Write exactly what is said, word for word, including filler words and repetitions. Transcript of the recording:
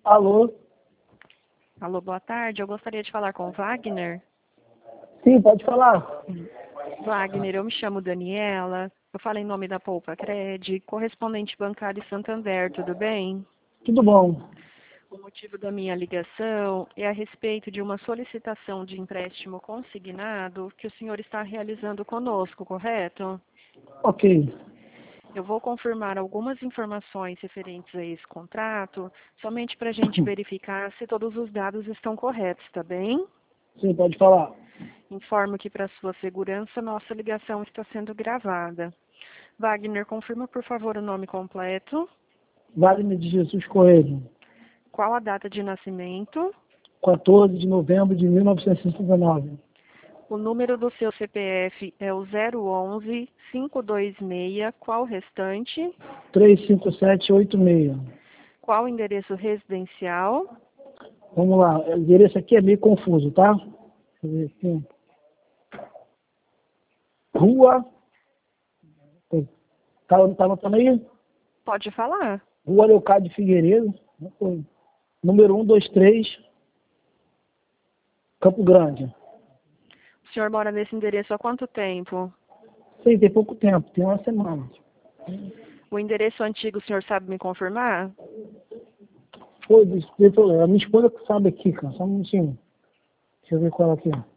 Alô? Alô, boa tarde. Eu gostaria de falar com o Wagner. Sim, pode falar. Wagner, eu me chamo Daniela. Eu falo em nome da Poupa Cred, correspondente bancário Santander, tudo bem? Tudo bom. O motivo da minha ligação é a respeito de uma solicitação de empréstimo consignado que o senhor está realizando conosco, correto? Ok. Eu vou confirmar algumas informações referentes a esse contrato, somente para a gente verificar se todos os dados estão corretos, tá bem? Sim, pode falar. Informo que, para sua segurança, nossa ligação está sendo gravada. Wagner, confirma, por favor, o nome completo. Wagner de Jesus Coelho. Qual a data de nascimento? quatorze de novembro de mil novecentos e sessenta e nove. O número do seu C P F é o zero onze, cinco dois seis. Qual o restante? três cinco sete oito seis. Qual o endereço residencial? Vamos lá. O endereço aqui é meio confuso, tá? Deixa eu ver aqui. Rua. Tá, tá anotando aí? Pode falar. Rua Leocádio Figueiredo. Número cento e vinte e três. Campo Grande. O senhor mora nesse endereço há quanto tempo? Sim, tem pouco tempo. Tem uma semana. O endereço antigo, o senhor sabe me confirmar? Foi, deixa eu ver, a minha esposa que sabe aqui, cara. Só um minutinho. Deixa eu ver qual é aqui.